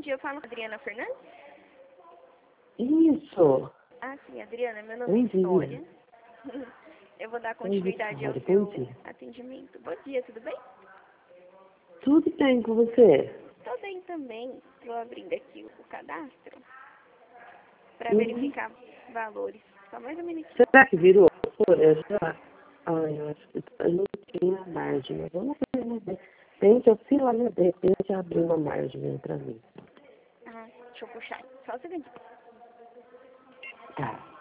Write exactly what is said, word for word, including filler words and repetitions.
dia, eu falo com a Adriana Fernandes? Isso. Ah, sim, Adriana, meu Bom nome é dia. Vitória. Eu vou dar Bom dia, continuidade ao Vitória. Bom seu dia. atendimento. Bom dia, tudo bem? Tudo bem com você? Tô bem também. Estou abrindo aqui o cadastro para Uhum. verificar valores. Só mais um minutinho. Será que virou? Pô, eu já... Ai, eu acho que eu não tinha margem, mas vamos ver, vamos ver. Tem que eu fui lá, de repente abrir uma margem pra mim. Ah, deixa eu puxar. Só um segundo. Tá.